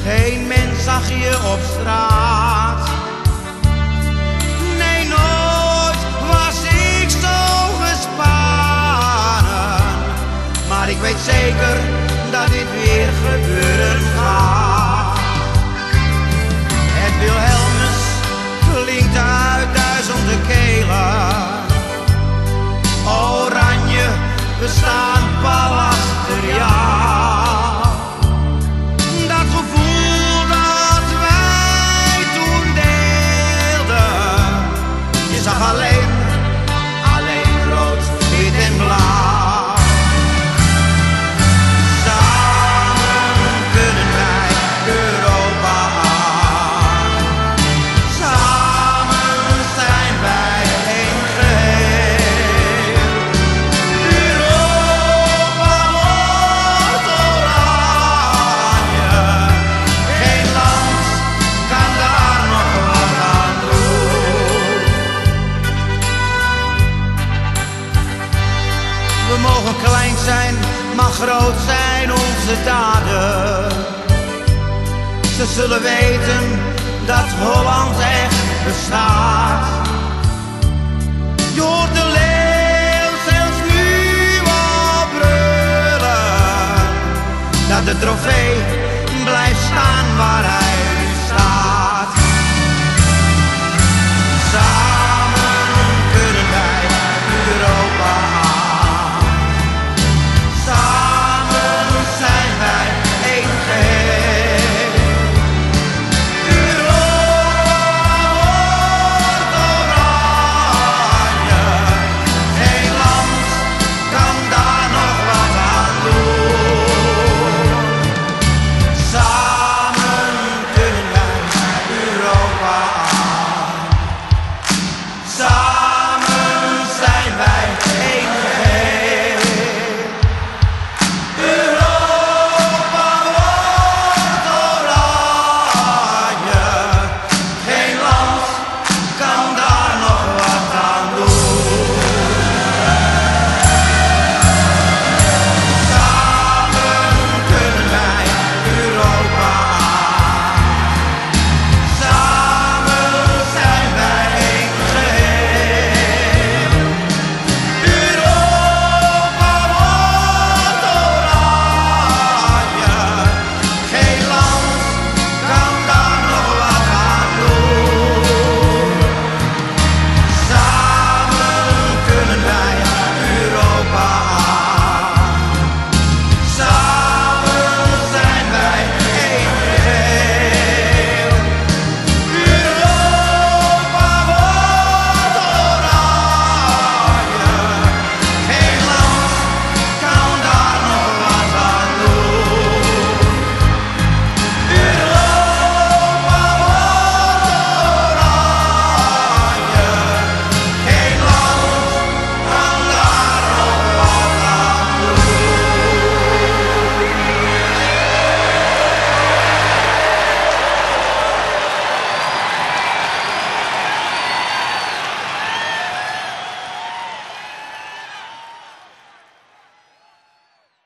Geen mens zag je op straat. Nee, nooit was ik zo gespannen. Maar ik weet zeker dat dit weer gebeuren gaat. Het Wilhelmus klinkt uit duizenden kelen. Oranje, we staan pal achter jou. Dat gevoel dat wij toen deelden. Je zag alleen rood, wit en blauw. Samen kunnen wij Europa aan. Samen zijn wij één geheel. Europa wordt oranje. Geen land kan daar nog wat aan doen. We mogen klein zijn, maar groot zijn onze daden. Ze zullen weten dat Holland echt bestaat. Je hoort de leeuw zelfs nu al brullen. Dat de trofee blijft staan waar hij